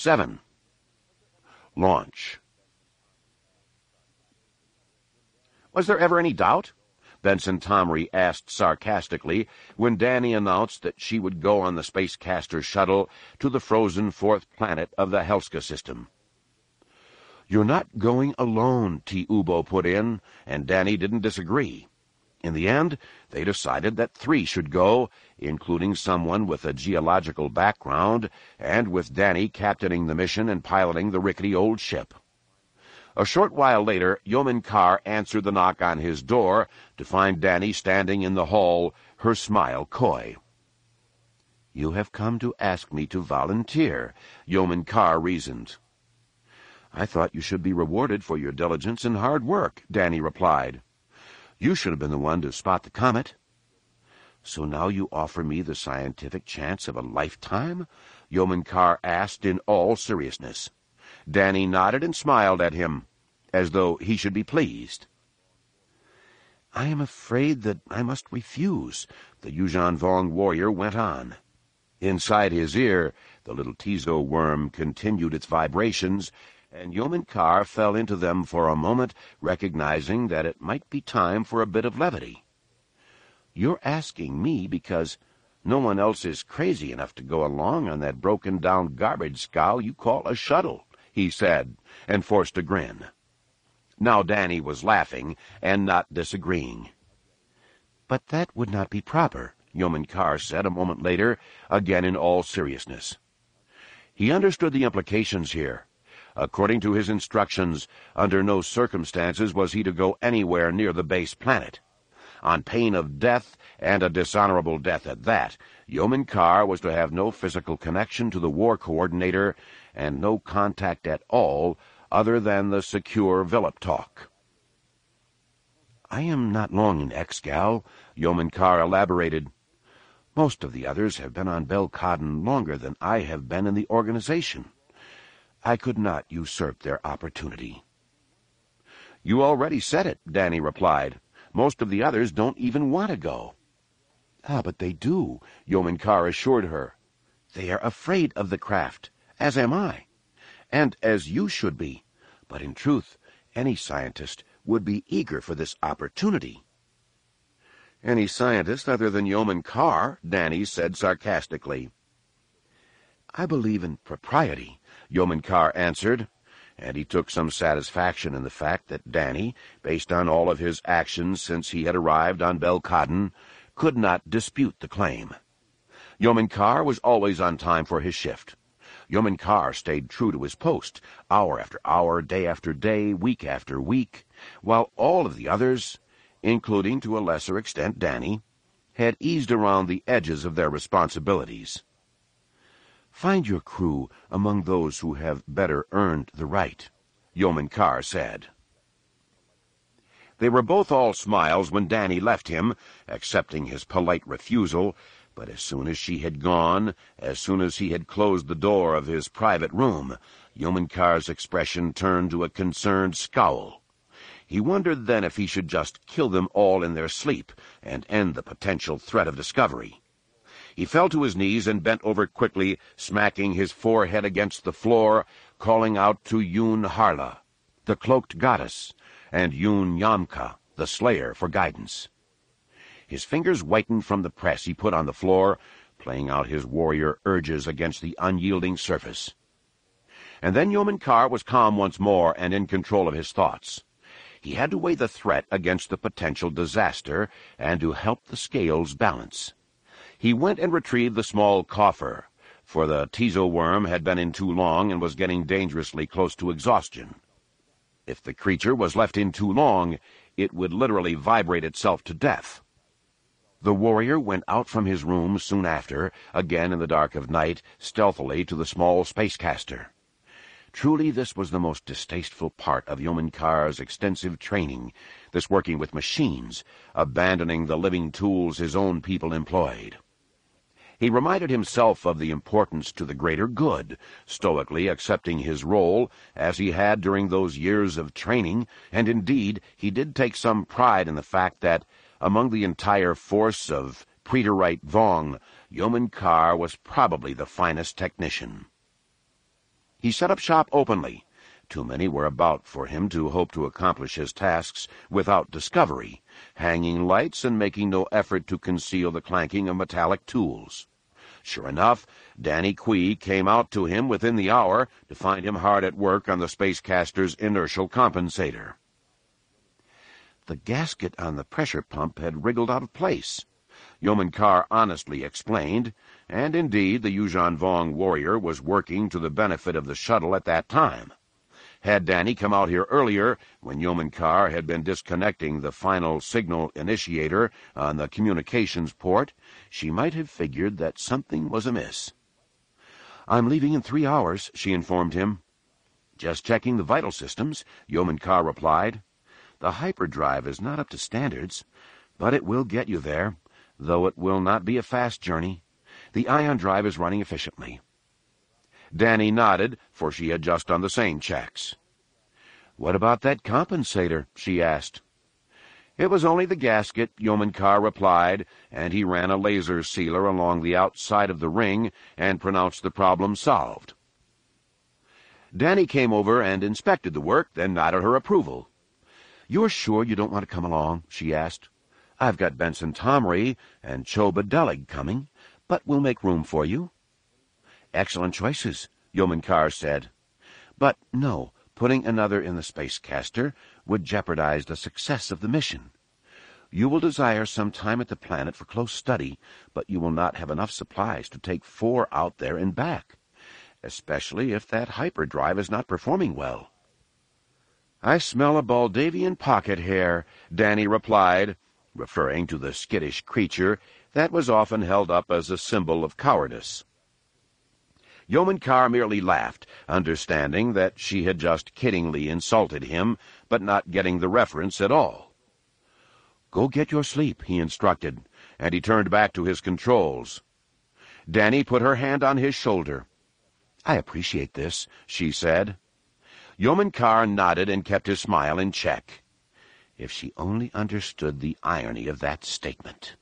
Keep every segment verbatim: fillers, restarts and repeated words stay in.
seven. Launch. Was there ever any doubt? Benson Tomry asked sarcastically when Danny announced that she would go on the Spacecaster shuttle to the frozen fourth planet of the Helska system. "You're not going alone," T. Ubo put in, and Danny didn't disagree. In the end, they decided that three should go, including someone with a geological background, and with Danny captaining the mission and piloting the rickety old ship. A short while later, Yeoman Carr answered the knock on his door to find Danny standing in the hall, her smile coy. "You have come to ask me to volunteer," Yeoman Carr reasoned. "I thought you should be rewarded for your diligence and hard work," Danny replied. "You should have been the one to spot the comet." "So now you offer me the scientific chance of a lifetime?" Yeoman Carr asked in all seriousness. Danny nodded and smiled at him, as though he should be pleased. "I am afraid that I must refuse," the Yuuzhan Vong warrior went on. Inside his ear, the little Tizo worm continued its vibrations, and Yeoman Carr fell into them for a moment, recognizing that it might be time for a bit of levity. "You're asking me because no one else is crazy enough to go along on that broken-down garbage scow you call a shuttle," he said, and forced a grin. Now Danny was laughing and not disagreeing. "But that would not be proper," Yeoman Carr said a moment later, again in all seriousness. He understood the implications here. According to his instructions, under no circumstances was he to go anywhere near the base planet. On pain of death, and a dishonorable death at that, Yeoman Carr was to have no physical connection to the war coordinator and no contact at all other than the secure Villip talk. "I am not long in Exgal," Yeoman Carr elaborated. "Most of the others have been on Belkaden longer than I have been in the organization. I could not usurp their opportunity." "You already said it," Danny replied. "Most of the others don't even want to go." "Ah, but they do," Yeoman Carr assured her. "They are afraid of the craft, as am I, and as you should be. But in truth, any scientist would be eager for this opportunity." "Any scientist other than Yeoman Carr," Danny said sarcastically. "I believe in propriety," Yeoman Carr answered, and he took some satisfaction in the fact that Danny, based on all of his actions since he had arrived on Belkaden, could not dispute the claim. Yeoman Carr was always on time for his shift. Yeoman Carr stayed true to his post, hour after hour, day after day, week after week, while all of the others, including to a lesser extent Danny, had eased around the edges of their responsibilities. "Find your crew among those who have better earned the right," Yeoman Carr said. They were both all smiles when Danny left him, accepting his polite refusal, but as soon as she had gone, as soon as he had closed the door of his private room, Yeoman Carr's expression turned to a concerned scowl. He wondered then if he should just kill them all in their sleep and end the potential threat of discovery. He fell to his knees and bent over quickly, smacking his forehead against the floor, calling out to Yun Harla, the cloaked goddess, and Yun Yamka, the slayer, for guidance. His fingers whitened from the press he put on the floor, playing out his warrior urges against the unyielding surface. And then Yeoman Carr was calm once more and in control of his thoughts. He had to weigh the threat against the potential disaster and to help the scales balance. He went and retrieved the small coffer, for the Tizo worm had been in too long and was getting dangerously close to exhaustion. If the creature was left in too long, it would literally vibrate itself to death. The warrior went out from his room soon after, again in the dark of night, stealthily to the small spacecaster. Truly this was the most distasteful part of Yeoman Carr's extensive training, this working with machines, abandoning the living tools his own people employed. He reminded himself of the importance to the greater good, stoically accepting his role, as he had during those years of training, and indeed he did take some pride in the fact that, among the entire force of Preterite Vong, Yeoman Carr was probably the finest technician. He set up shop openly. Too many were about for him to hope to accomplish his tasks without discovery, hanging lights and making no effort to conceal the clanking of metallic tools. Sure enough, Danny Quee came out to him within the hour to find him hard at work on the Spacecaster's inertial compensator. The gasket on the pressure pump had wriggled out of place, Yeoman Carr honestly explained, and indeed the Yuuzhan Vong warrior was working to the benefit of the shuttle at that time. Had Danny come out here earlier, when Yeoman Carr had been disconnecting the final signal initiator on the communications port, she might have figured that something was amiss. "I'm leaving in three hours," she informed him. "Just checking the vital systems," Yeoman Carr replied. "The hyperdrive is not up to standards, but it will get you there, though it will not be a fast journey. The ion drive is running efficiently." Danny nodded, for she had just done the same checks. "What about that compensator?" she asked. "It was only the gasket," Yeoman Carr replied, and he ran a laser sealer along the outside of the ring and pronounced the problem solved. Danny came over and inspected the work, then nodded her approval. "You're sure you don't want to come along?" she asked. "I've got Benson Tomry and Choba Delig coming, but we'll make room for you." "Excellent choices," Yeoman Carr said. "But no, putting another in the Spacecaster would jeopardize the success of the mission. You will desire some time at the planet for close study, but you will not have enough supplies to take four out there and back, especially if that hyperdrive is not performing well." "I smell a Baldavian pocket hare," Danny replied, referring to the skittish creature that was often held up as a symbol of cowardice. Yeoman Carr merely laughed, understanding that she had just kiddingly insulted him, but not getting the reference at all. "Go get your sleep," he instructed, and he turned back to his controls. Danny put her hand on his shoulder. "I appreciate this," she said. Yeoman Carr nodded and kept his smile in check. If she only understood the irony of that statement.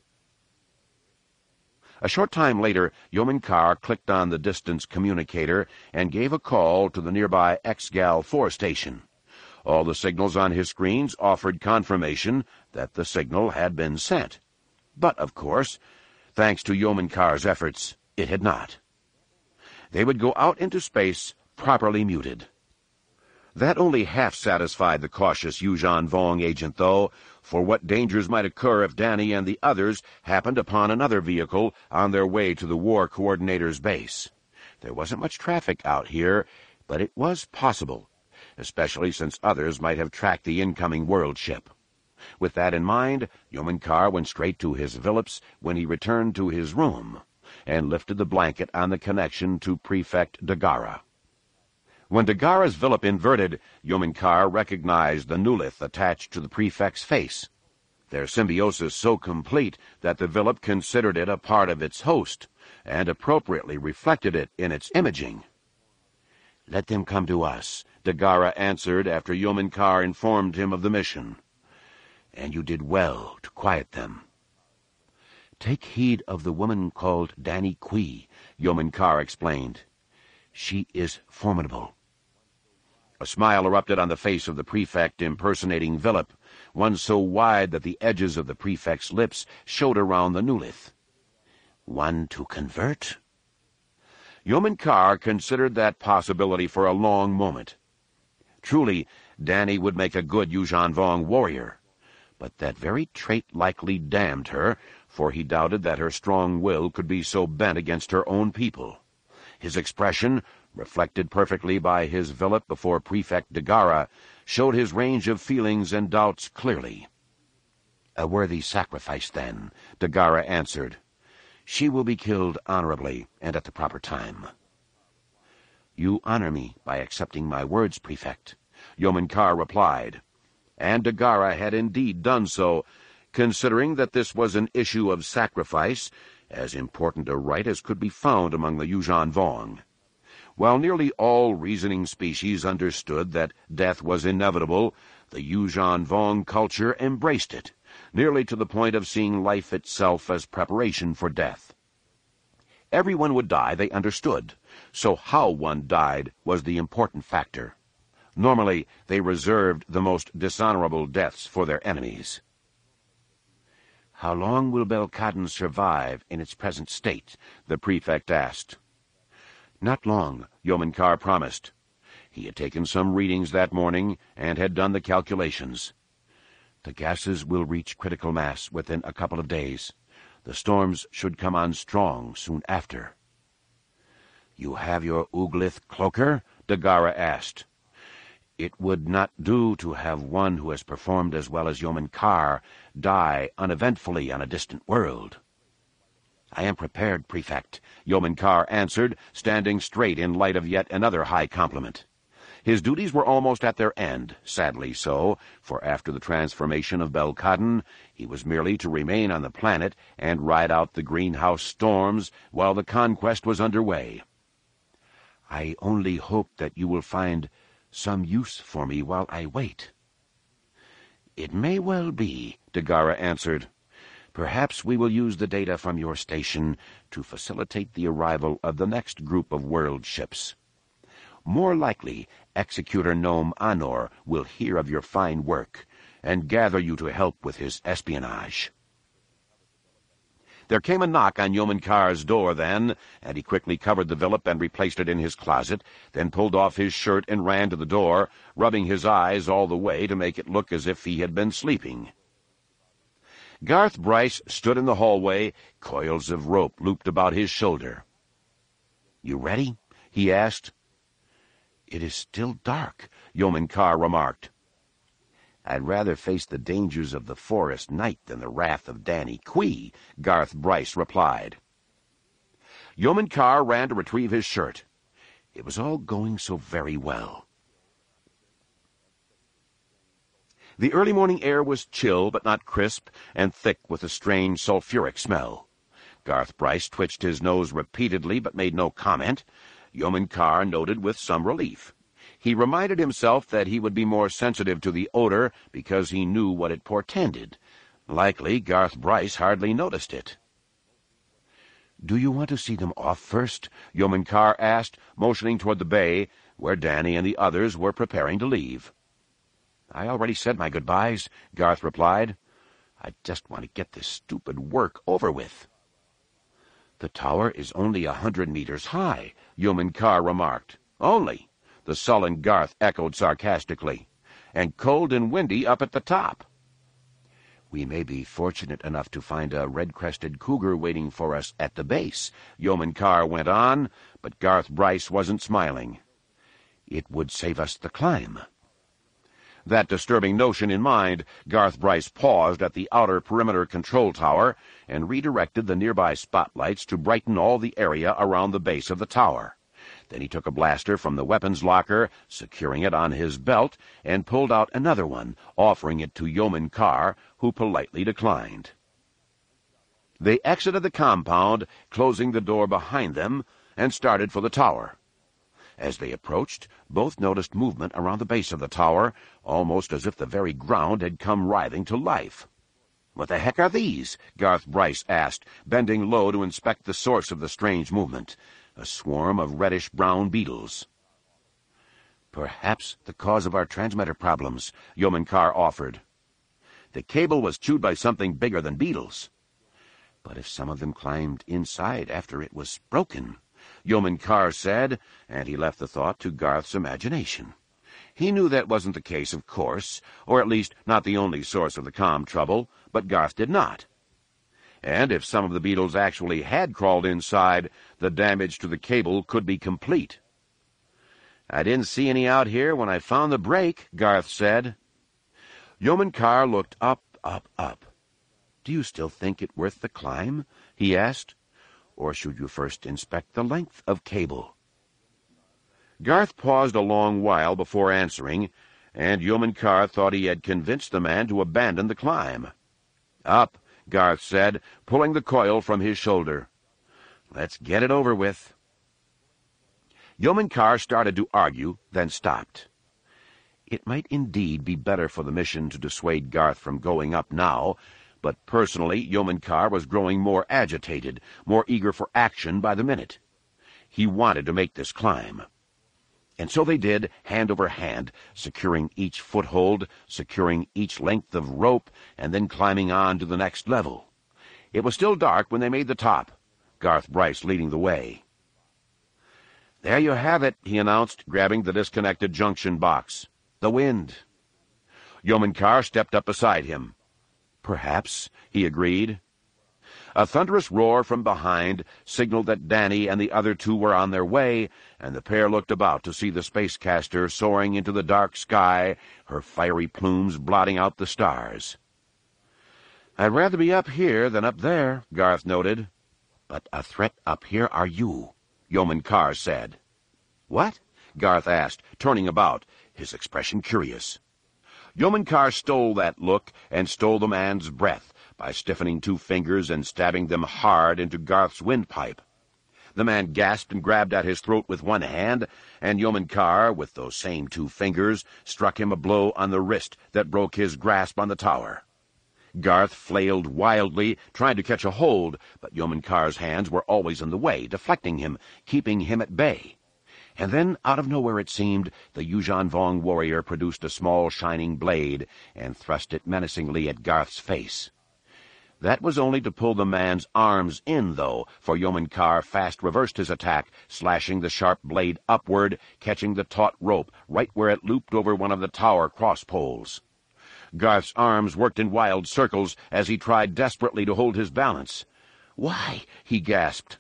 A short time later, Yeoman Carr clicked on the distance communicator and gave a call to the nearby X G A L four station. All the signals on his screens offered confirmation that the signal had been sent. But, of course, thanks to Yeoman Carr's efforts, it had not. They would go out into space properly muted. That only half satisfied the cautious Yuuzhan Vong agent, though, for what dangers might occur if Danny and the others happened upon another vehicle on their way to the War Coordinator's base. There wasn't much traffic out here, but it was possible, especially since others might have tracked the incoming world ship. With that in mind, Yeoman Carr went straight to his Phillips when he returned to his room, and lifted the blanket on the connection to Prefect Dagara. When Dagara's Phillip inverted, Yeoman Carr recognized the nulith attached to the prefect's face, their symbiosis so complete that the Phillip considered it a part of its host, and appropriately reflected it in its imaging. "Let them come to us," Dagara answered after Yeoman Carr informed him of the mission. "And you did well to quiet them." "Take heed of the woman called Danny Quee," Yeoman Carr explained. "She is formidable." A smile erupted on the face of the prefect impersonating Phillip, one so wide that the edges of the prefect's lips showed around the nulith. "One to convert?" Yeoman Carr considered that possibility for a long moment. Truly, Danny would make a good Yuuzhan Vong warrior, but that very trait likely damned her, for he doubted that her strong will could be so bent against her own people. His expression, reflected perfectly by his Phillip before Prefect Dagara, showed his range of feelings and doubts clearly. "A worthy sacrifice, then," Dagara answered. "She will be killed honorably and at the proper time." "You honor me by accepting my words, Prefect," Yeoman Carr replied. And Dagara had indeed done so, considering that this was an issue of sacrifice, as important a rite as could be found among the Yuuzhan Vong. While nearly all reasoning species understood that death was inevitable, the Yuuzhan Vong culture embraced it, nearly to the point of seeing life itself as preparation for death. Everyone would die, they understood, so how one died was the important factor. Normally, they reserved the most dishonorable deaths for their enemies. "How long will Belkadon survive in its present state?" the prefect asked. "Not long," Yeoman Carr promised. He had taken some readings that morning and had done the calculations. "The gases will reach critical mass within a couple of days. The storms should come on strong soon after." "You have your Uglith cloaker?" Dagara asked. "It would not do to have one who has performed as well as Yeoman Carr die uneventfully on a distant world." "I am prepared, Prefect," Yeoman Carr answered, standing straight in light of yet another high compliment. His duties were almost at their end, sadly so, for after the transformation of Belkadon, he was merely to remain on the planet and ride out the greenhouse storms while the conquest was under way. "I only hope that you will find some use for me while I wait." "It may well be," Dagara answered. "Perhaps we will use the data from your station to facilitate the arrival of the next group of world ships. More likely, Executor Gnome Anor will hear of your fine work and gather you to help with his espionage." There came a knock on Yeoman Carr's door then, and he quickly covered the villip and replaced it in his closet, then pulled off his shirt and ran to the door, rubbing his eyes all the way to make it look as if he had been sleeping. Garth Bryce stood in the hallway, coils of rope looped about his shoulder. "You ready?" he asked. "It is still dark," Yeoman Carr remarked. "I'd rather face the dangers of the forest night than the wrath of Danny Quee," Garth Bryce replied. Yeoman Carr ran to retrieve his shirt. It was all going so very well. The early morning air was chill but not crisp, and thick with a strange sulphuric smell. Garth Bryce twitched his nose repeatedly but made no comment. Yeoman Carr noted with some relief. He reminded himself that he would be more sensitive to the odor because he knew what it portended. Likely, Garth Bryce hardly noticed it. "Do you want to see them off first?" Yeoman Carr asked, motioning toward the bay, where Danny and the others were preparing to leave. "I already said my goodbyes," Garth replied. "I just want to get this stupid work over with." "The tower is only a hundred meters high," Yeoman Carr remarked. "Only," the sullen Garth echoed sarcastically. "And cold and windy up at the top." "We may be fortunate enough to find a red-crested cougar waiting for us at the base," Yeoman Carr went on, but Garth Bryce wasn't smiling. "It would save us the climb." That disturbing notion in mind, Garth Bryce paused at the outer perimeter control tower and redirected the nearby spotlights to brighten all the area around the base of the tower. Then he took a blaster from the weapons locker, securing it on his belt, and pulled out another one, offering it to Yeoman Carr, who politely declined. They exited the compound, closing the door behind them, and started for the tower. As they approached, both noticed movement around the base of the tower, almost as if the very ground had come writhing to life. "What the heck are these?" Garth Bryce asked, bending low to inspect the source of the strange movement. A swarm of reddish-brown beetles. "Perhaps the cause of our transmitter problems," Yeoman Carr offered. "The cable was chewed by something bigger than beetles." "But if some of them climbed inside after it was broken," Yeoman Carr said, and he left the thought to Garth's imagination. He knew that wasn't the case, of course, or at least not the only source of the comm trouble, but Garth did not. And if some of the beetles actually had crawled inside, the damage to the cable could be complete. "I didn't see any out here when I found the break," Garth said. Yeoman Carr looked up, up, up. "Do you still think it worth the climb?" he asked. "Or should you first inspect the length of cable?" Garth paused a long while before answering, and Yeoman Carr thought he had convinced the man to abandon the climb. "Up," Garth said, pulling the coil from his shoulder. "Let's get it over with." Yeoman Carr started to argue, then stopped. It might indeed be better for the mission to dissuade Garth from going up now, but personally Yeoman Carr was growing more agitated, more eager for action by the minute. He wanted to make this climb. And so they did, hand over hand, securing each foothold, securing each length of rope, and then climbing on to the next level. It was still dark when they made the top, Garth Bryce leading the way. "There you have it," he announced, grabbing the disconnected junction box. "The wind." Yeoman Carr stepped up beside him. "Perhaps," he agreed. A thunderous roar from behind signaled that Danny and the other two were on their way, and the pair looked about to see the Spacecaster soaring into the dark sky, her fiery plumes blotting out the stars. "I'd rather be up here than up there," Garth noted. "But a threat up here are you," Yeoman Carr said. "What?" Garth asked, turning about, his expression curious. Yeoman Carr stole that look and stole the man's breath by stiffening two fingers and stabbing them hard into Garth's windpipe. The man gasped and grabbed at his throat with one hand, and Yeoman Carr, with those same two fingers, struck him a blow on the wrist that broke his grasp on the tower. Garth flailed wildly, trying to catch a hold, but Yeoman Carr's hands were always in the way, deflecting him, keeping him at bay. And then, out of nowhere it seemed, the Yuuzhan Vong warrior produced a small shining blade and thrust it menacingly at Garth's face. That was only to pull the man's arms in, though, for Yeoman Carr fast reversed his attack, slashing the sharp blade upward, catching the taut rope right where it looped over one of the tower cross-poles. Garth's arms worked in wild circles as he tried desperately to hold his balance. "Why?" he gasped.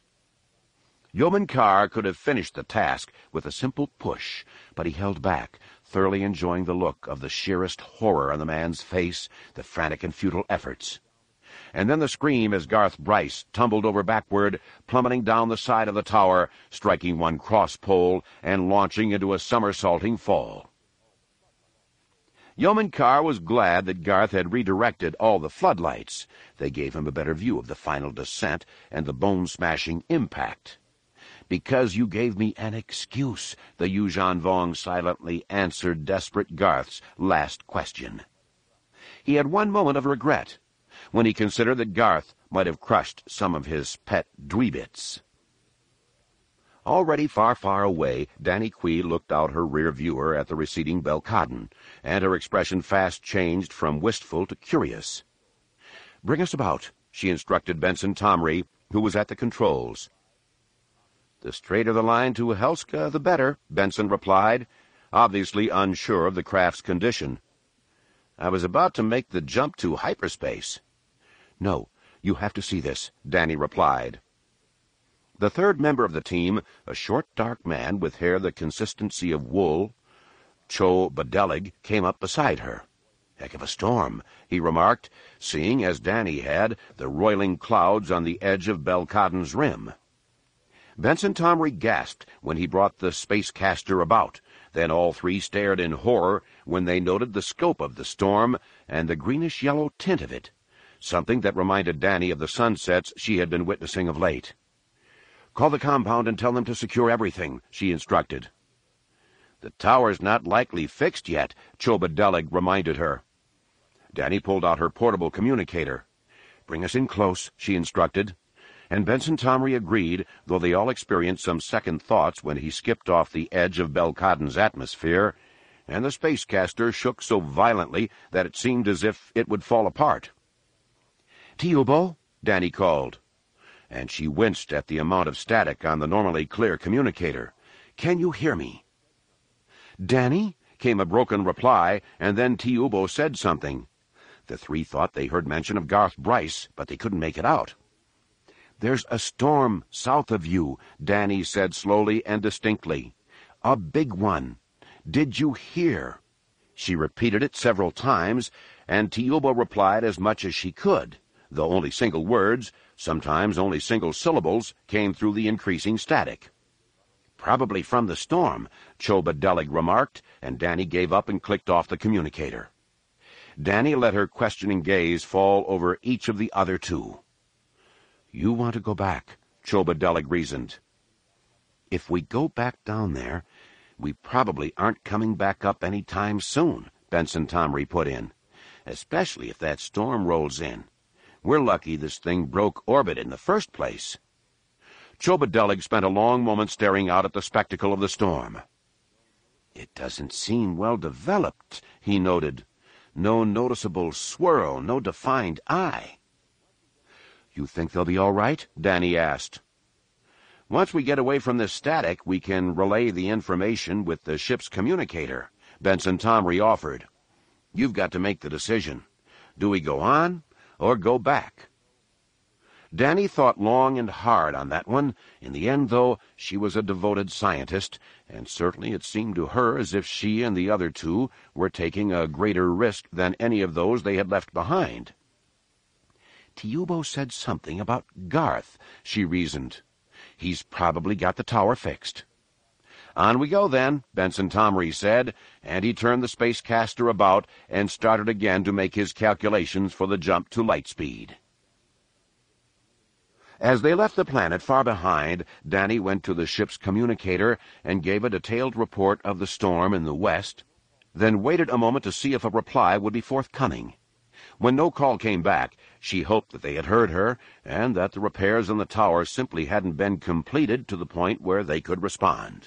Yeoman Carr could have finished the task with a simple push, but he held back, thoroughly enjoying the look of the sheerest horror on the man's face, the frantic and futile efforts. And then the scream as Garth Bryce tumbled over backward, plummeting down the side of the tower, striking one cross-pole and launching into a somersaulting fall. Yeoman Carr was glad that Garth had redirected all the floodlights. They gave him a better view of the final descent and the bone-smashing impact. "Because you gave me an excuse," the Yuuzhan Vong silently answered desperate Garth's last question. He had one moment of regret, when he considered that Garth might have crushed some of his pet dweebits. Already far, far away, Danny Quee looked out her rear viewer at the receding Belkadon, and her expression fast changed from wistful to curious. "Bring us about," she instructed Benson Tomry, who was at the controls. "The straighter the line to Helska, the better," Benson replied, obviously unsure of the craft's condition. "I was about to make the jump to hyperspace." "No, you have to see this," Danny replied. The third member of the team, a short, dark man with hair the consistency of wool, Cho Badelig, came up beside her. "Heck of a storm," he remarked, seeing, as Danny had, the roiling clouds on the edge of Belkadon's rim. Benson Tomry gasped when he brought the Spacecaster about. Then all three stared in horror when they noted the scope of the storm and the greenish-yellow tint of it, something that reminded Danny of the sunsets she had been witnessing of late. "Call the compound and tell them to secure everything," she instructed. "The tower's not likely fixed yet," Cho Badelig reminded her. Danny pulled out her portable communicator. "Bring us in close," she instructed. And Benson Tomry agreed, though they all experienced some second thoughts when he skipped off the edge of Belkadon's atmosphere, and the Spacecaster shook so violently that it seemed as if it would fall apart. "Tiubo," Danny called, and she winced at the amount of static on the normally clear communicator. "Can you hear me?" "Danny?" came a broken reply, and then Tiubo said something. The three thought they heard mention of Garth Bryce, but they couldn't make it out. "There's a storm south of you," Danny said slowly and distinctly. "A big one. Did you hear?" She repeated it several times, and Tiubo replied as much as she could, though only single words, sometimes only single syllables, came through the increasing static. "Probably from the storm," Cho Badelig remarked, and Danny gave up and clicked off the communicator. Danny let her questioning gaze fall over each of the other two. "You want to go back," Cho Badelig reasoned. "If we go back down there, we probably aren't coming back up any time soon," Benson Tomry put in, "especially if that storm rolls in. We're lucky this thing broke orbit in the first place." Chobadelig spent a long moment staring out at the spectacle of the storm. "It doesn't seem well developed," he noted. "No noticeable swirl, no defined eye." "You think they'll be all right?" Danny asked. "Once we get away from this static, we can relay the information with the ship's communicator," Benson Tomry offered. "You've got to make the decision. Do we go on or go back?" Danny thought long and hard on that one. In the end, though, she was a devoted scientist, and certainly it seemed to her as if she and the other two were taking a greater risk than any of those they had left behind. "Tiubo said something about Garth," she reasoned. "He's probably got the tower fixed." "On we go, then," Benson Tomry said, and he turned the spacecaster about and started again to make his calculations for the jump to light speed. As they left the planet far behind, Danny went to the ship's communicator and gave a detailed report of the storm in the west, then waited a moment to see if a reply would be forthcoming. When no call came back, she hoped that they had heard her, and that the repairs in the tower simply hadn't been completed to the point where they could respond.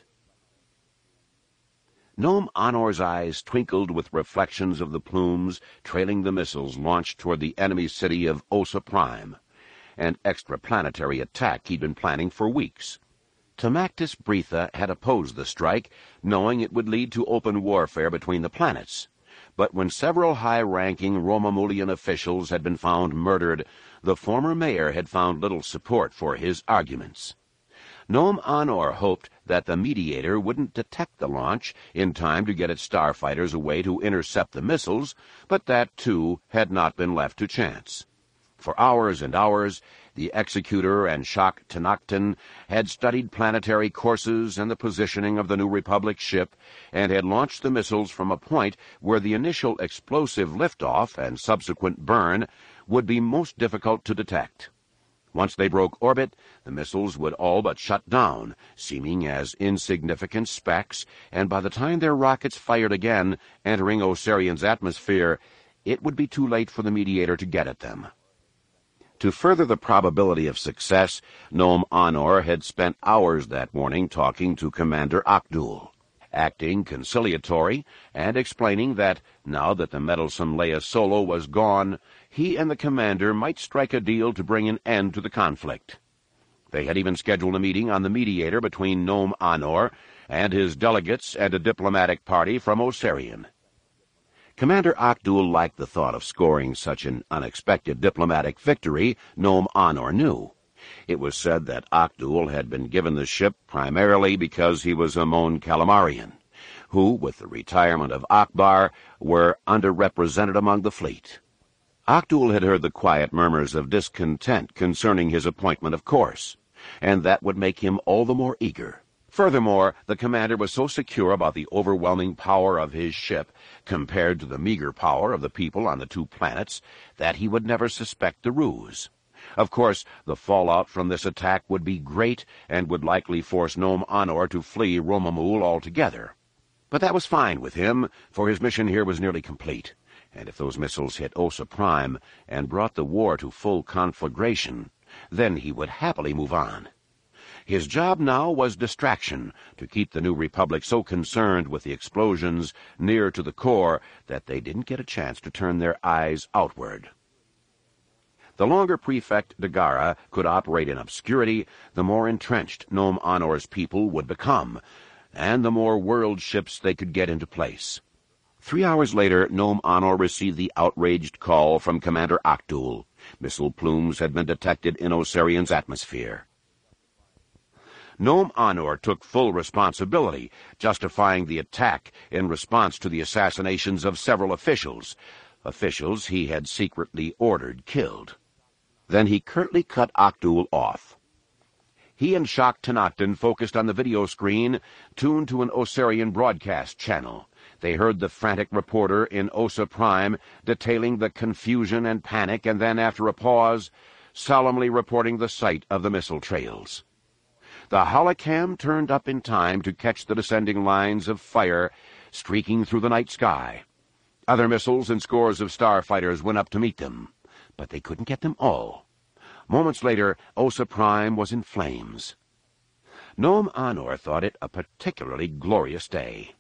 Nome Anor's eyes twinkled with reflections of the plumes trailing the missiles launched toward the enemy city of Osa Prime, an extraplanetary attack he'd been planning for weeks. Tamactus Bretha had opposed the strike, knowing it would lead to open warfare between the planets. But when several high-ranking Romamulian officials had been found murdered, the former mayor had found little support for his arguments. Nome Anor hoped that the Mediator wouldn't detect the launch in time to get its starfighters away to intercept the missiles, but that, too, had not been left to chance. For hours and hours, the Executor and Shak Tenakten had studied planetary courses and the positioning of the New Republic ship, and had launched the missiles from a point where the initial explosive liftoff and subsequent burn would be most difficult to detect. Once they broke orbit, the missiles would all but shut down, seeming as insignificant specks, and by the time their rockets fired again, entering Osarion's atmosphere, it would be too late for the Mediator to get at them. To further the probability of success, Nome Anor had spent hours that morning talking to Commander Akdul, acting conciliatory and explaining that, now that the meddlesome Leia Solo was gone, he and the commander might strike a deal to bring an end to the conflict. They had even scheduled a meeting on the Mediator between Nome Anor and his delegates and a diplomatic party from Osarion. Commander Akdul liked the thought of scoring such an unexpected diplomatic victory, Nome Anor knew. It was said that Akdul had been given the ship primarily because he was a Mon Calamarian, who, with the retirement of Akbar, were underrepresented among the fleet. Akdul had heard the quiet murmurs of discontent concerning his appointment, of course, and that would make him all the more eager. Furthermore, the commander was so secure about the overwhelming power of his ship compared to the meager power of the people on the two planets that he would never suspect the ruse. Of course, the fallout from this attack would be great and would likely force Nome Anor to flee Romamul altogether. But that was fine with him, for his mission here was nearly complete, and if those missiles hit Osa Prime and brought the war to full conflagration, then he would happily move on. His job now was distraction, to keep the New Republic so concerned with the explosions near to the core that they didn't get a chance to turn their eyes outward. The longer Prefect Dagara could operate in obscurity, the more entrenched Nome Anor's people would become, and the more world ships they could get into place. Three hours later, Nome Anor received the outraged call from Commander Akdul. Missile plumes had been detected in Osarion's atmosphere. Nome Anor took full responsibility, justifying the attack in response to the assassinations of several officials, officials he had secretly ordered killed. Then he curtly cut Akdul off. He and Shak Tenakten focused on the video screen, tuned to an Osarion broadcast channel. They heard the frantic reporter in Osa Prime detailing the confusion and panic, and then, after a pause, solemnly reporting the sight of the missile trails. The holocam turned up in time to catch the descending lines of fire streaking through the night sky. Other missiles and scores of starfighters went up to meet them, but they couldn't get them all. Moments later, Osa Prime was in flames. Nome Anor thought it a particularly glorious day.